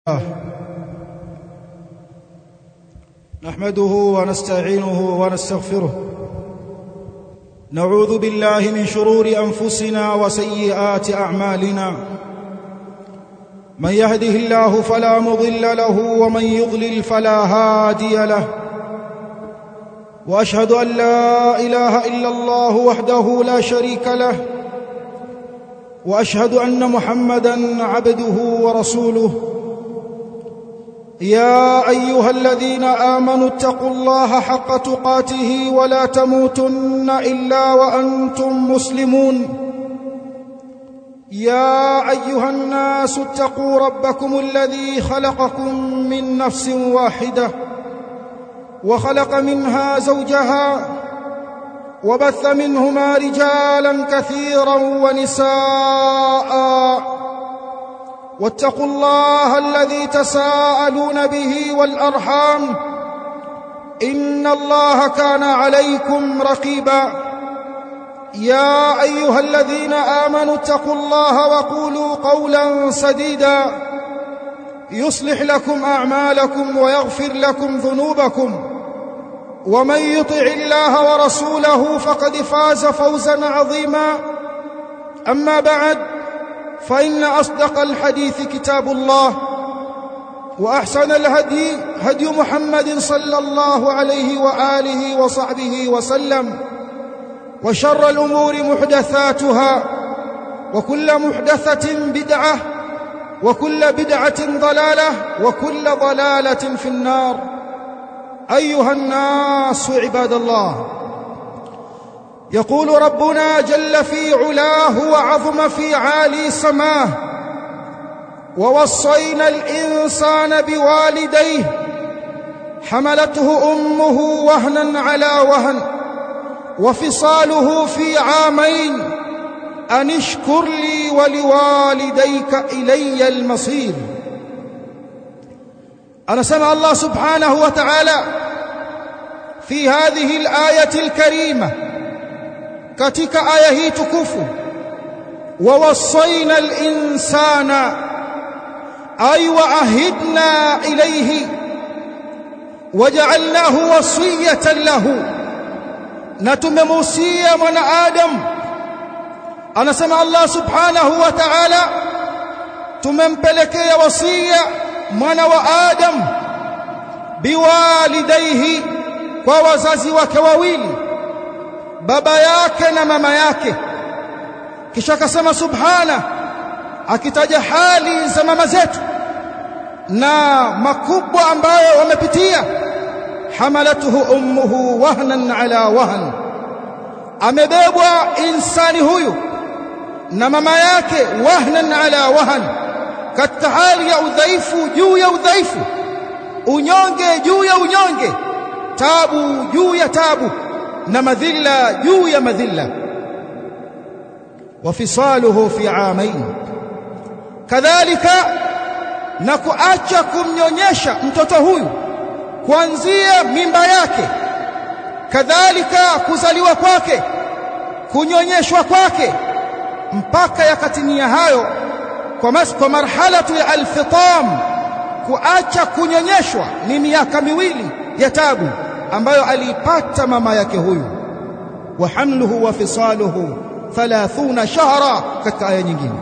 نحمده ونستعينه ونستغفره. نعوذ بالله من شرور أنفسنا وسيئات أعمالنا. من يهده الله فلا مضل له ومن يضلل فلا هادي له. وأشهد أن لا إله إلا الله وحده لا شريك له، وأشهد أن محمدًا عبده ورسوله. يا أيها الذين آمنوا اتقوا الله حق تقاته ولا تموتن إلا وأنتم مسلمون. يا أيها الناس اتقوا ربكم الذي خلقكم من نفس واحدة وخلق منها زوجها وبث منهما رجالا كثيرا ونساء. واتقوا الله الذي تساءلون به والأرحام، إن الله كان عليكم رقيبا. يا أيها الذين آمنوا اتقوا الله وقولوا قولا سديدا يصلح لكم أعمالكم ويغفر لكم ذنوبكم، ومن يطع الله ورسوله فقد فاز فوزا عظيما. أما بعد، فإن أصدق الحديث كتاب الله، وأحسن الهدي هدي محمد صلى الله عليه وآله وصحبه وسلم. وشر الأمور محدثاتها، وكل محدثة بدعة، وكل بدعة ضلالة، وكل ضلالة في النار. أيها الناس عباد الله، يقول ربنا جل في علاه وعظم في عالي سماه: ووصينا الإنسان بوالديه حملته أمه وهنا على وهن وفصاله في عامين أن اشكر لي ولوالديك إلي المصير. أنا سمع الله سبحانه وتعالى في هذه الآية الكريمة katika aya hii tukufu, ووصينا الإنسان أي وعهدنا إليه وجعلناه وصية له. نتمموسيا من آدم. أنا سمع الله سبحانه وتعالى تممبلكي وصية من وآدم بوالديه ووزازي وكواويلي، baba yake na mama yake. Kisha akasema subhana, akitaja hali za mama zetu na makubwa ambayo wamepitia: hamalatuhu ummuhu wahnan ala wahn, amebebwa insani huyu na mama yake wahnan ala wahn, katika hali ya udhaifu juu ya udhaifu, unyonge juu ya unyonge, tabu juu ya tabu, na madhila juu ya madhila. Wafisaluhu fi aamain, kadhalika na kuacha kumnyonyesha mtoto huyu kuanzia mimba yake, kadhalika kuzaliwa kwake, kunyonyeshwa kwake, mpaka yakatimia hayo kwa marhalatu ya alfitam. Kuacha kunyonyeshwa ni miaka miwili ya tabu ambayo alipata mama yake huyu. Wa hamluhu wa fisaluhu 30 shahra. Katika aya nyingine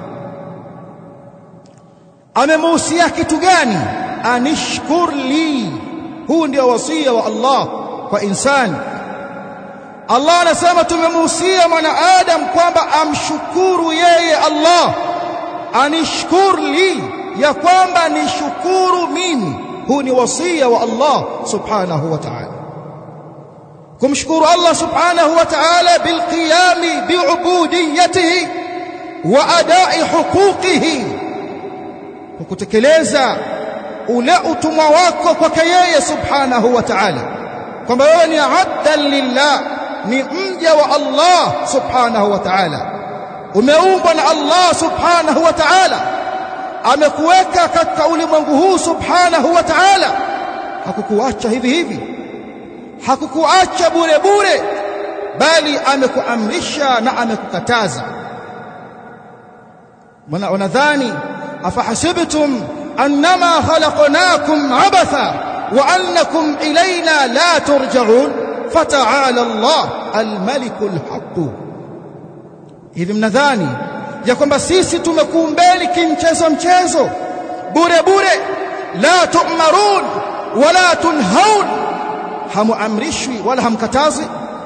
amemuhusia kitu gani? Anishkur li. Huu ndio wasia wa Allah kwa insani. Allah anasema tumemuhusia mwanadamu kwamba amshukuru yeye Allah. Anishkur li, ya kwamba nishukuru mimi. Huu ni wasia wa Allah subhanahu wa ta'ala. kumshukuru Allah subhanahu wa ta'ala bilqiyami bi'ubudiyatihi wa ada'i huquqihi, kutekeleza ule utumwa wako kwake yeye subhanahu wa ta'ala, kwamba wewe ni abdan lillah, ni mja wa Allah subhanahu wa ta'ala. Umeumbwa na Allah subhanahu wa ta'ala, amekuweka katika ulimwengu huu subhanahu wa ta'ala. Hakukuacha hivi hivi, hakukuacha bure bure, bali amekuamrisha na amekukataza. Wanadhani afahasibtum annama khalaqnakum abatha wa annakum ilayna la turja'un fata'ala Allah al-malikul haqq. Hivi mnadhani ya kwamba sisi tumekuumbeni kimchezo bure bure? La tu'marun wala tunhaun, hamuamrishwi wala hamkatazi.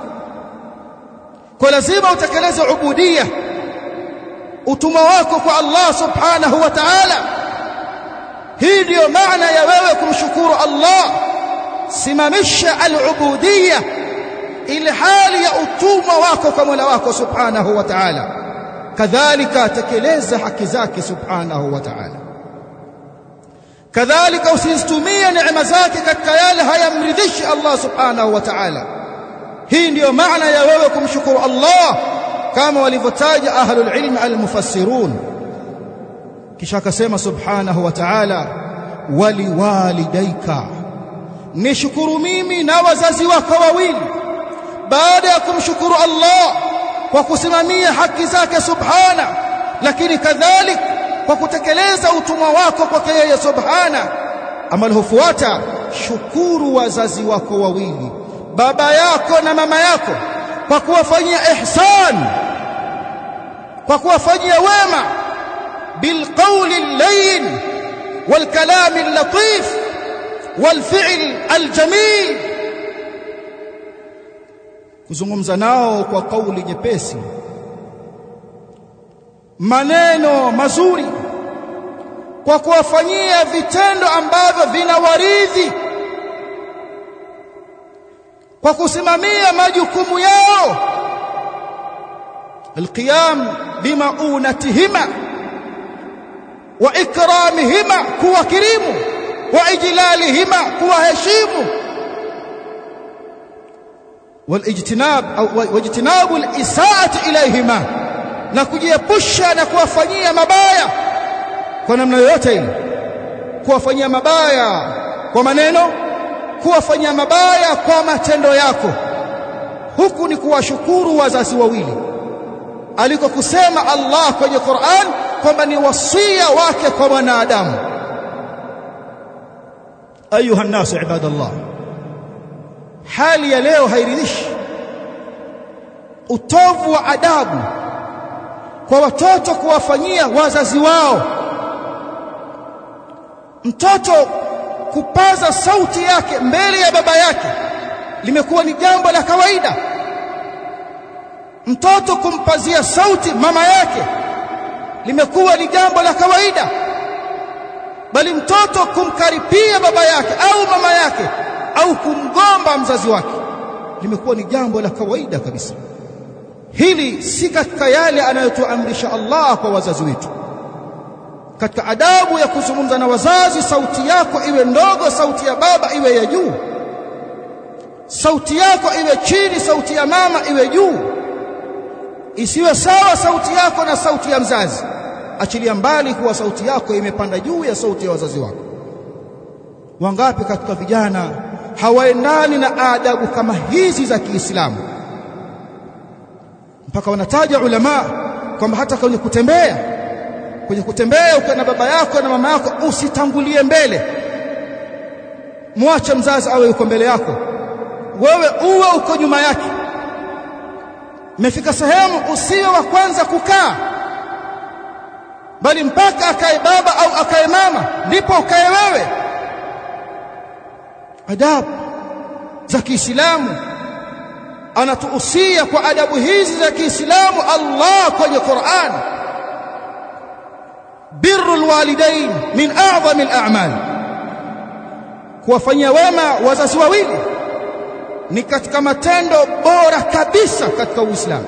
Kwa lazima utekeleze ubudiyya, utumwa wako kwa Allah subhanahu wa ta'ala. Hii ndio maana ya wewe kumshukuru Allah. Simamisha al-ubudiyya, ile hali ya utumwa wako kwa Mola wako subhanahu wa ta'ala. Kadhalika tekeleza haki zake subhanahu wa ta'ala. Kadhalika usizitumie neema zake katika yale hayamridhishi Allah subhanahu wa ta'ala. Hii ndiyo maana ya wewe kumshukuru Allah, kama walivyotaja ahlul ilm al-mufassirun. Kisha akasema subhanahu wa ta'ala, waliwalidayka, nishukuru mimi na wazazi wako wawili. Baada ya kumshukuru Allah kwa kusimamia haki zake subhana, lakini kadhalik kwa kutekeleza utumwa wako kwake yeye subhana, amali hufuata, shukuru wazazi wako wawili, baba yako na mama yako, kwa kuwafanyia ihsan, kwa kuwafanyia wema, bilqawli al-layyin walkalami al-latif walfi'l al-jamil, kuzungumza nao kwa kauli nyepesi, maneno mazuri, kwa kuwafanyia vitendo ambavyo vinawaridhi, kwa kusimamia majukumu yao, alqiyam bimaunatihima wa ikramihima, kuwakirimu, wa ijlalihima, kuwaheshimu, wajtinabu al-isaati ilayhima, na kujiepusha na kuwafanyia mabaya kwa namna yoyote ile, kuwafanyia mabaya kwa maneno, kuwafanyia mabaya kwa matendo yako. Huku ni kuwashukuru wazazi wawili aliko kusema Allah kwenye Qur'an kwamba ni wasia wake kwa wanadamu. Ayuha nnasu ibadallah, hali ya leo hairidhishi. Utovu wa adabu kwa watoto kuwafanyia wazazi wao. Mtoto kupaza sauti yake mbele ya baba yake limekuwa ni jambo la kawaida. Mtoto kumpazia sauti mama yake limekuwa ni jambo la kawaida. Bali mtoto kumkaripia baba yake au mama yake au kumgomba mzazi wake limekuwa ni jambo la kawaida kabisa. Hili si katika yale anayotuamrisha Allah kwa wazazi wetu. Katika adabu ya kuzungumza na wazazi, sauti yako iwe ndogo, sauti ya baba iwe ya juu, sauti yako iwe chini, sauti ya mama iwe juu. Isiwe sawa sauti yako na sauti ya mzazi. Achilia mbali kuwa sauti yako imepanda juu ya sauti ya wazazi wako. Wangapi katika vijana hawaendani na adabu kama hizi za Kiislamu, mpaka wanataja ulama kwamba hata kwenye kutembea ukiwa na baba yako na mama yako usitangulie mbele, mwache mzazi awe yuko mbele yako, wewe uwe uko nyuma yake. Umefika sehemu usiwe wa kwanza kukaa, bali mpaka akae baba au akae mama ndipo ukae wewe. Adabu za Kiislamu, anatuhusia kwa adabu hizi za Kiislamu Allah kwenye Qur'an. Birrul walidain min a'zamil a'mal, kuwafanyia wema wazazi wawili ni katika matendo bora kabisa katika Uislamu.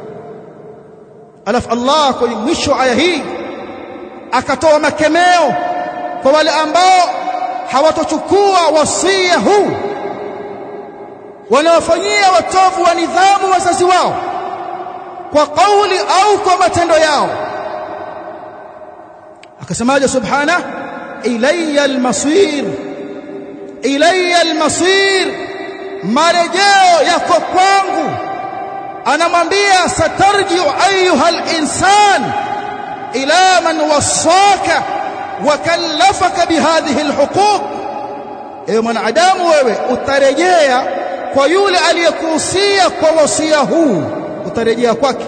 Alafu Allah kwenye mwisho aya hii akatoa makemeo kwa wale ambao hawatochukua wasia huu, wanaofanyia watovu wa nidhamu wazazi wao kwa kauli au kwa matendo yao. Akasemaje subhana, ilayya al-masir, ilayya al-masir, marejeo yako kwangu. Anamwambia satarji'u ayyuha al-insan ila man wassaka wakallafaka bihadhihi alhuquq, ewe mwanadamu wewe utarejea kwa yule aliyekuhusia kwa wasia huu, utarejea kwake.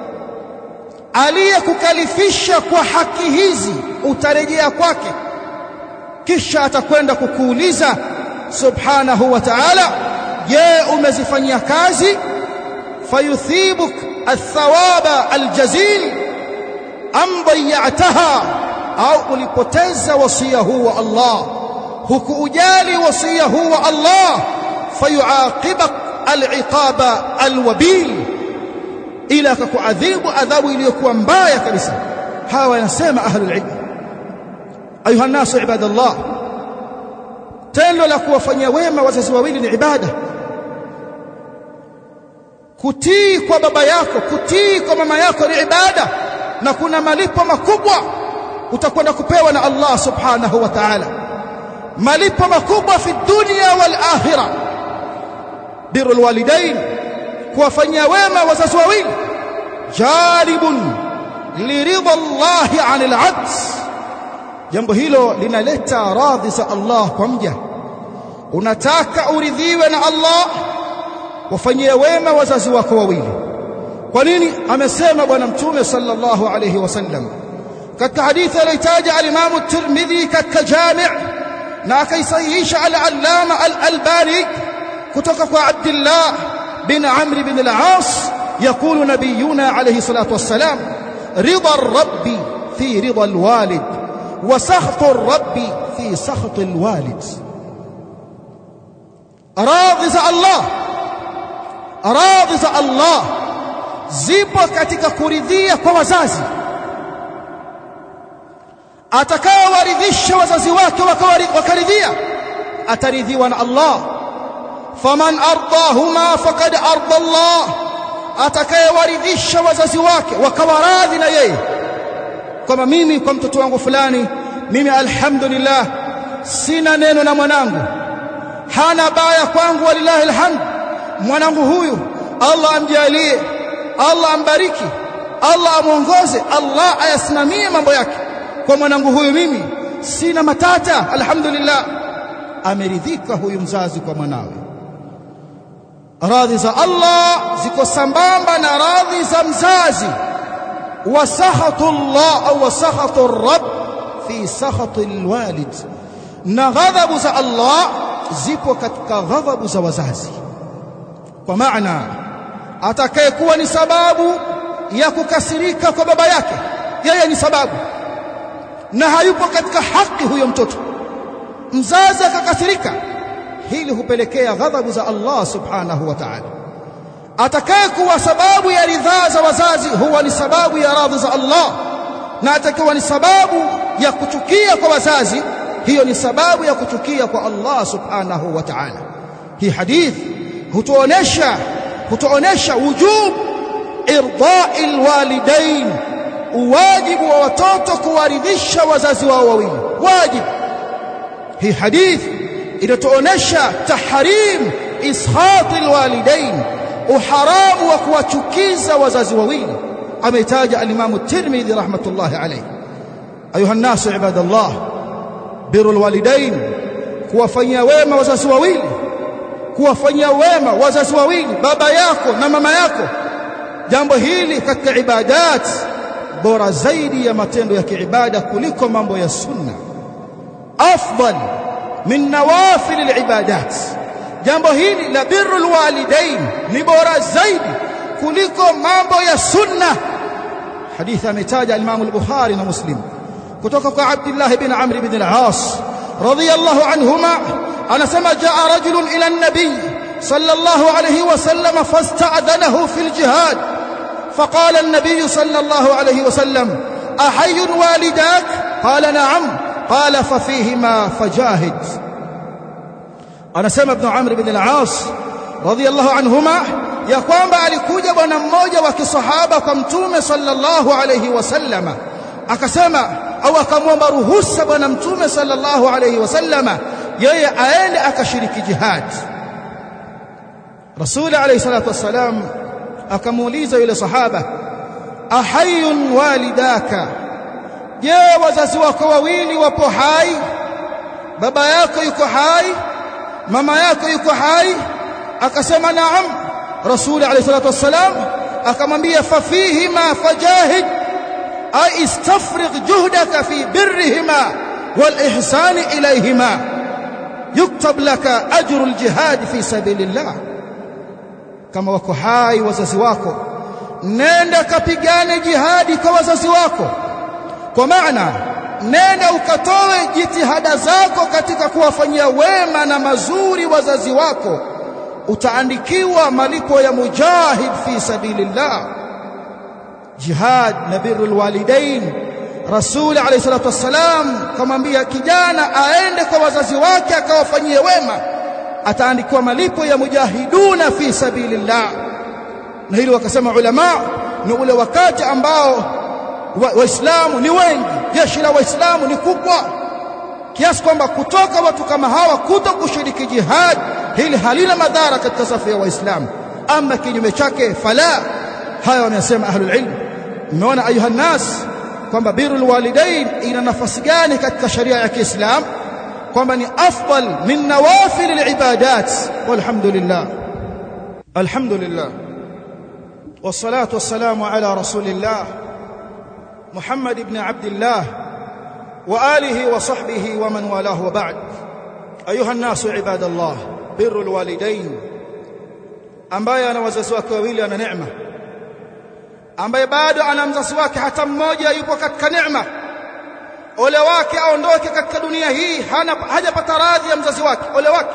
Aliyekukalifisha kwa haki hizi utarejea kwake, kisha atakwenda kukuuliza subhanahu wa ta'ala, je, umezifanyia kazi? Fayuthibuk athawaba aljazil am dayataha, au ulipoteza wasia huu wa Allah, hukuujali wasia huu wa Allah, fayuaqibak aliqaba alwabil, ila akakuadhibu adhabu iliyokuwa mbaya kabisa. Hawa yanasema ahlul ilm, ayuha nasu ibadallah, tendo la kuwafanyia wema wazazi wawili ni ibada. Kutii kwa baba yako, kutii kwa mama yako ni ibada, na kuna malipo makubwa utakwenda kupewa na Allah subhanahu wa ta'ala, malipo makubwa fi dunya wal akhirah. Birrul walidain, kuwafanyia wema wazazi wawili, jalibun liridha Allahi 'anil 'abd, jambo hilo linaleta radhi za Allah kwa mja. Unataka uridhiwe na Allah, wafanyie wema wazazi wako wawili. Kwa nini? Amesema bwana mtume sallallahu alayhi wasallam katika hadithi aliyotaja al-Imam at-Tirmidhi katika Jami' na akaisahihisha al-Allama al-Albani kutoka kwa Abdullah bin Amr bin al-As, يقول نبينا عليه الصلاة والسلام: رضا الرب في رضا الوالد وسخط الرب في سخط الوالد. radhi za Allah zipo katika kuridhia kwa wazazi. Atakayewaridhisha wazazi wake wakaridhia, ataridhiwa na Allah. faman ardahuma faqad arda Allah, atakayewaridhisha wazazi wake wakawaradhi na yeye, kama mimi kwa mtoto wangu fulani, mimi alhamdulillah sina neno na mwanangu, hana baya kwangu, walillahi alhamd. Mwanangu huyu Allah amjalie, Allah ambariki, Allah amuongoze, Allah ayasimamie mambo yake. Kwa mwanangu huyu mimi sina matata, alhamdulillah. Ameridhika huyu mzazi kwa mwanawe. Radhi za Allah ziko sambamba na radhi za mzazi. wa sakhatullah au wa sakhatur rabb fi sakhatil walid, na ghadhabu za Allah zipo katika ghadhabu za wazazi. Kwa maana atakayekuwa ni sababu ya kukasirika kwa baba yake, yeye ni sababu na hayupo katika haki huyo mtoto, mzazi akakasirika, hili hupelekea ghadhabu za Allah subhanahu wa ta'ala. Atakayekuwa sababu ya ridhaa za wazazi huwa ni sababu ya radhi za Allah, na atakayekuwa ni sababu ya kuchukia kwa wazazi, hiyo ni sababu ya kuchukia kwa Allah subhanahu wa ta'ala. Hii hadith hutuonesha wujub irda'il walidain, wajibu wa watoto kuwaridhisha wazazi wao wawili, wajibu. Hii hadith inatuonesha tahrim iskhatil walidain, uharamu wa kuwachukiza wazazi wawili. Ameitaja al-Imam at-Tirmidhi rahmatullahi alayhi. Ayuha nasu ibadallah, birrul walidain, kuwafanyia wema wazazi wawili, kuwafanyia wema wazazi wawili, baba yako na mama yako, jambo hili katika ibadat bora zaidi ya matendo ya kiibada kuliko mambo ya sunna, afdal min nawafil al-ibadat. Jambo hili la birrul walidain ni bora zaidi kuliko mambo ya sunna. Hadithi ametaja al-Imam al-Bukhari na Muslim kutoka kwa Abdullah bin Amr bin al-As radiyallahu anhuma, anasema jaa rajulun ila an-nabiy sallallahu alayhi wasallam fasta'adhanahu fil jihad, فقال النبي صلى الله عليه وسلم: أحي والداك؟ قال: نعم. قال: ففيهما فجاهد. anasema ibn Amr bin al-As radiyallahu anhuma ya kwamba alikuja bwana mmoja wa kisahaba kwa mtume sallallahu alayhi wasallama, akasema au akamwomba ruhusa bwana mtume sallallahu alayhi wasallama yeye aende akashiriki jihad. Rasul alayhi salatu wassalam akamuuliza yule sahaba: ahayun walidaka, je wazazi wako wawili wapo hai? Baba yako yuko hai? Mama yako yuko hai? Akasema naam. Rasul alayhi salatu wassalam akamwambia fafihima fajahid ay istafrig juhdaka fi birrihima wal ihsan ilayhima yuktab laka ajru al jihad fi sabilillah. Kama wako hai wazazi wako, nenda kapigane jihadi kwa wazazi wako, kwa maana nenda ukatoe jitihada zako katika kuwafanyia wema na mazuri wazazi wako, utaandikiwa malipo ya mujahid fi sabilillah. Jihad na birrul walidain, Rasul alayhi salatu wassalam kamwambia kijana aende kwa wazazi wake akawafanyie wema, ataandikiwa malipo ya mujahiduna fi sabilillah. Na hilo wakasema ulama ni ule wakati ambao waislamu ni wengi, jeshi la waislamu ni kubwa kiasi kwamba kutoka watu kama hawa kutokushiriki jihad hili halina madhara katika safu ya waislamu. Ama kinyume chake fala. Haya wanasema ahlul ilm. Umeona ayuha nas kwamba birrul walidain ina nafasi gani katika sharia ya Kiislamu, kwamba ni afdal min nawafil alibadat. Walhamdulillah, alhamdulillah wassalatu wassalamu ala rasulillah Muhammad ibn Abdullah wa alihi wa sahbihi wa man walahu wa ba'd. Ayuha an-nas ibadallah, birrul walidain, ambaye ana wazazi wake wawili ana neema, ambaye bado ana mzazi wake hata mmoja yupo katika neema, ole wake aondoke katika dunia hii hajapata radhi ya mzazi wake.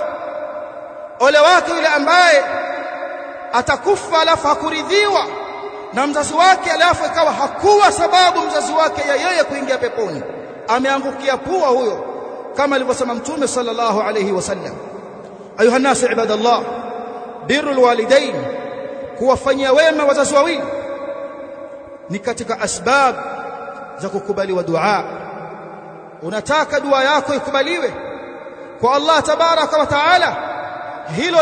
Ole wake yule ambaye atakufa alafu hakuridhiwa na mzazi wake, alafu ikawa hakuwa sababu mzazi wake ya yeye kuingia peponi. Ameangukia pua huyo, kama alivyosema Mtume sallallahu alayhi wasallam. Ayuha nas ibadallah, birrul walidain, kuwafanyia wema wazazi wawili, ni katika asbab za kukubaliwa dua. Unataka dua yako ikubaliwe kwa Allah tabaraka wa taala, hilo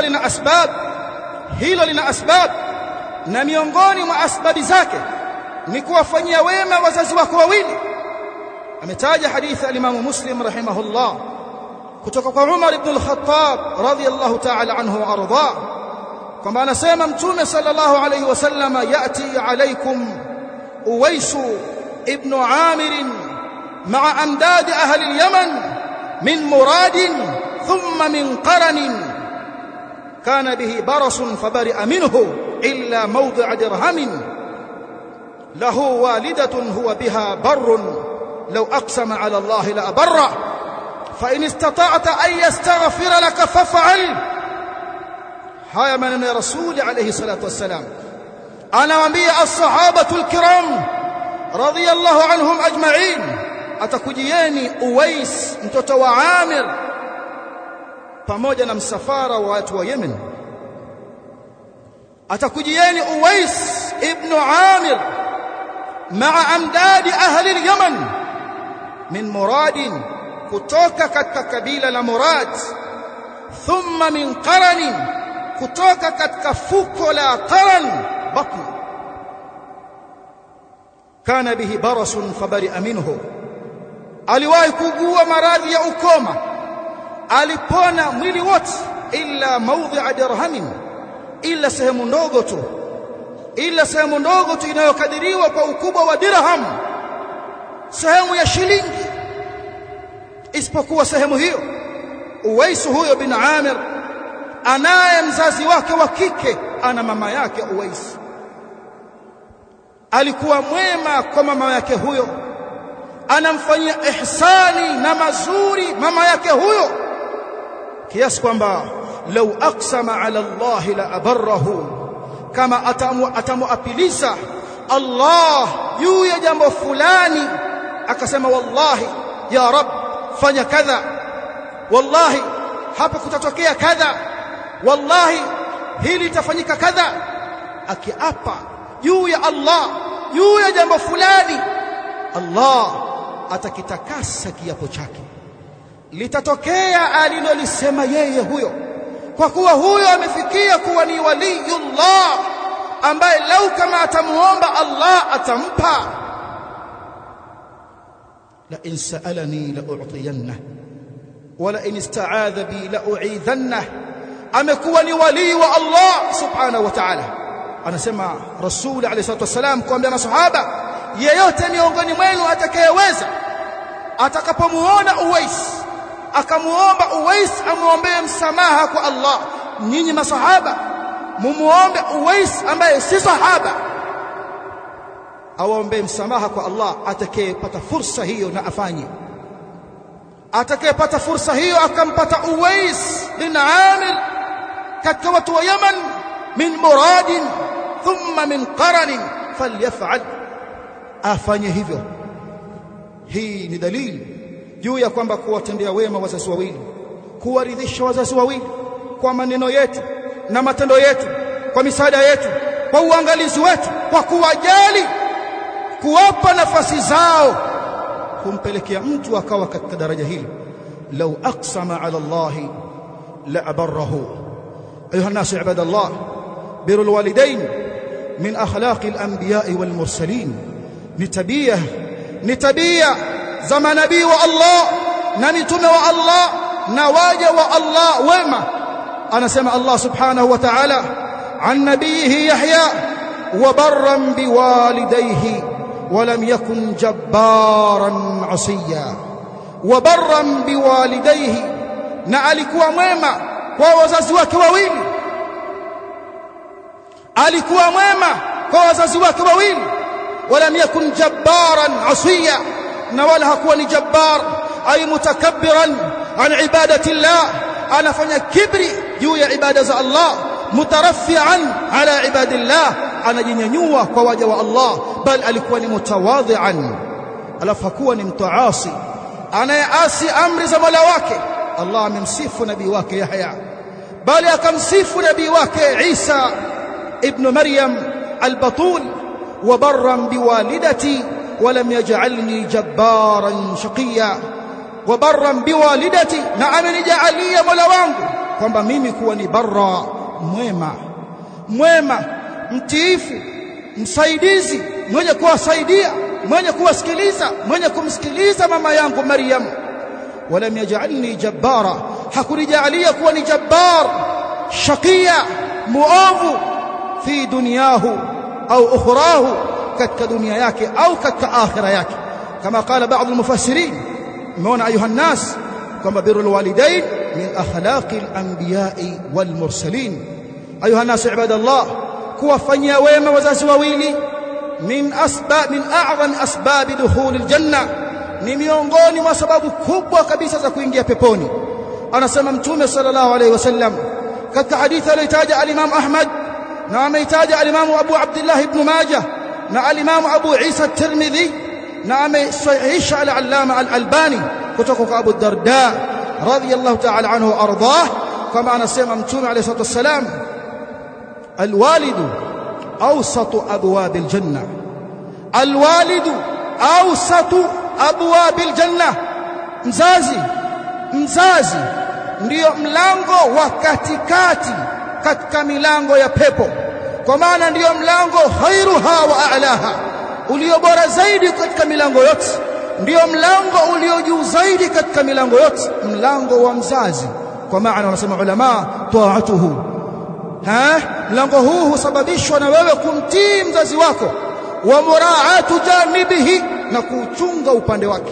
lina asbab, na miongoni mwa asbabi zake ni kuwafanyia wema wazazi wako wawili. Ametaja hadithi al-Imam Muslim rahimahullah kutoka kwa Umar ibn al-Khattab radiyallahu ta'ala anhu wa arda, kwamba anasema Mtume sallallahu alayhi wasallam, yati alaykum Uwais ibn Amir ma'a amdad ahli al-Yaman min Murad thumma min Qaran kana bihi baras fabari'a minhu illa mawdi'a dirhamin lahu walidatun huwa biha barrun لو أقسم على الله لأبره فإن استطعت أن يستغفر لك فافعل. هيا من رسول عليه الصلاة والسلام أنا ومبيا الصحابة الكرام رضي الله عنهم أجمعين, atakujieni Uwais mtoto wa Amir pamoja na msafara wa watu wa Yemen. Atakujieni Uwais ibn Amir ma'a amdadi ahli al-Yaman min Muradin, kutoka katika kabila la Murad, thumma min Qaran, kutoka katika fuko la Qaran batn, kana bihi barasun fabari'a minhu, aliwahi kugua maradhi ya ukoma, alipona mwili wote, illa mawdhi'a dirhamin, illa sehemu ndogo tu inayokadiriwa kwa ukubwa wa dirham, sehemu ya shilingi, isipokuwa sehemu hiyo. Uwais huyo bin Amir anaye mzazi wake wa kike, ana mama yake Uwais. Alikuwa mwema kwa mama yake huyo, anamfanyia ihsani na mazuri mama yake huyo, kiasi kwamba law aqsama ala Allah la abarrahu, kama atamuapiliza Allah juu ya jambo fulani, akasema wallahi ya Rabb fanya kadha, wallahi hapa kutatokea kadha, wallahi hili litafanyika kadha, akiapa juu ya Allah juu ya jambo fulani, Allah atakitakasa kiapo chake, litatokea alilolisema yeye huyo, kwa kuwa huyo amefikia kuwa ni waliyullah ambaye lau kama atamuomba Allah atampa. la in sa'alani la u'tiyanna wa la in ista'adha bi la u'idhanna amekuwa ni wali wa Allah subhanahu wa ta'ala. Anasema Rasul alayhi salatu wasalam kuambia masahaba, yeyote miongoni mwenu atakayeweza atakapomuona Uwais akamuomba Uwais amuombee msamaha kwa Allah, nyinyi masahaba mumuombe Uwais ambaye si sahaba awaombee msamaha kwa Allah. Atakayepata fursa hiyo na afanye, atakayepata fursa hiyo akampata Uwais bin Amir katika watu wa Yaman min Muradin thumma min Qaran falyaf'al, afanye hivyo. Hii ni dalili juu ya kwamba kuwatendea wema wazazi wawili, kuwaridhisha wazazi wawili kwa maneno yetu na matendo yetu, kwa misaada yetu, kwa uangalizi wetu, kwa kuwajali, kuwapa nafasi zao, kumpelekea mtu akawa katika daraja hili. law aqsama ala Allah la abarrahu. ayuha an-nas ibadallah, birrul walidain min akhlaqil anbiya'i wal mursalin, ni tabia za manabii wa Allah na mitume wa Allah na waja wa Allah wema. Anasema Allah subhanahu wa ta'ala an nabiyihi Yahya wa barran biwalidayhi wa lam yakun jabbaran asiya. Wa barran biwalidayhi, na alikuwa mwema kwa wazazi wake wawili, alikuwa mwema kwa wazazi wake wawili. Wa lam yakun jabbaran asiya, na wala hakuwa ni jabbar ay mutakabbiran an ibadati Allah, anafanya kibri juu ya ibada za Allah, mutaraffian ala ibadillah, anajinyanyua kwa waja wa Allah, bal alikuwa ni mutawadhian. Alafu hakuwa ni mtaasi anayeasi amri za Mola wake. Allah amemsifu nabii wake Yahya, bali akamsifu nabii wake Isa ibn Maryam al-Batul, wa barran biwalidati ولم يجعلني جبارا شقيا. وبرا بوالدتي، na amenijalia Mola wangu kwamba mimi kuwa ni barra, mwema, mtiifu, msaidizi, mwenye kuwasaidia, mwenye kuwasikiliza, mwenye kumsikiliza mama yangu Maryam. ولم يجعلني جبارا، hakunijalia kuwa ni jabbar shaqiya, muovu, fi dunyahu au ukhrahu, katika dunia yake au katika akhira yake. Kama qala baadhi almufassirin, umeona ayuha nnas kwamba birrul walidain min akhlaqil anbiya'i wal mursalin. ayuha nnas ibadallah, kuwafanyia wema wazazi wawili min a'zam asbab dukhulil janna, ni miongoni mwa sababu kubwa kabisa za kuingia peponi. Anasema Mtume sallallahu alayhi wasallam katika hadithi aliyotaja al-Imam Ahmad na ameitaja al-Imam Abu Abdullah ibn Majah na al-Imam Abu Isa at-Tirmidhi na amesahihisha al-Allama al-Albani kutoka kwa Abu Darda radhiyallahu ta'ala anhu wa ardah, kama anasema Mtume alayhi salatu wasalam, al-walidu awsatu abwabil janna, al-walidu awsatu abwabil janna, mzazi ndiyo mlango wa katikati katika milango ya pepo, kwa maana ndiyo mlango khairuha wa a'laha, ulio bora zaidi katika milango yote, ndiyo mlango ulio juu zaidi katika milango yote, mlango wa mzazi. Kwa maana wanasema ulama, taatuhu, mlango huu husababishwa na wewe kumtii mzazi wako, wa muraatu janibihi, na kuchunga upande wake,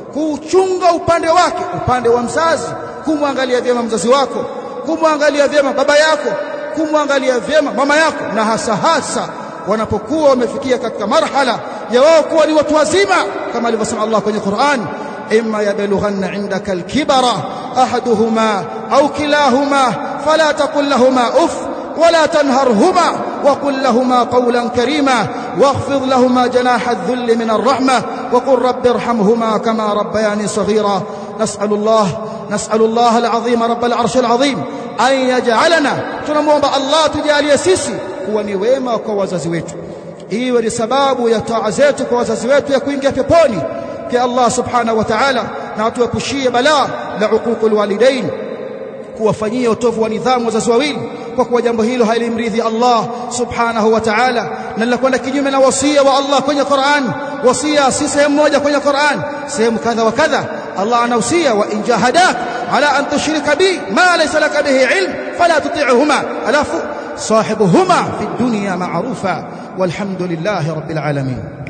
upande wa mzazi, kumwangalia vyema mzazi wako, kumwangalia vyema baba yako, kumwangalia vyema mama yako, na hasa wanapokuwa wamefikia katika marhala ya wao kuwa ni watu wazima, kama alivyosema Allah kwenye Qur'an, imma yablughanna indaka al-kibara ahaduhuma au kilahuma fala taqul lahumā uff ولا تنهرهما وقل لهما قولا كريما واخفض لهما جناح الذل من الرحمة وقل رب ارحمهما كما ربياني صغيرا. نسأل الله العظيم رب العرش العظيم أن يجعلنا، tunamwomba Allah tujalie sisi kuwa ni wema kwa wazazi wetu, iwe ni sababu ya taa zetu kwa wazazi wetu ya kuingia peponi kwa Allah subhanahu wa ta'ala, na tuepushie balaa la uququl walidain, kuwafanyia utovu wa nidhamu wazazi wawili, kwa kuwa jambo hilo halimridhi Allah subhanahu wa ta'ala, na linakwenda kinyume na wasia wa Allah kwenye Qur'an. wasia si sehemu moja kwenye Qur'an, sehemu kadha wa kadha Allah anausia wa in jahadak ala an tushrika bi ma laysa laka bihi ilm fala tuti'huma alafu sahibuhuma fi dunya ma'rufa walhamdulillahi rabbil alamin.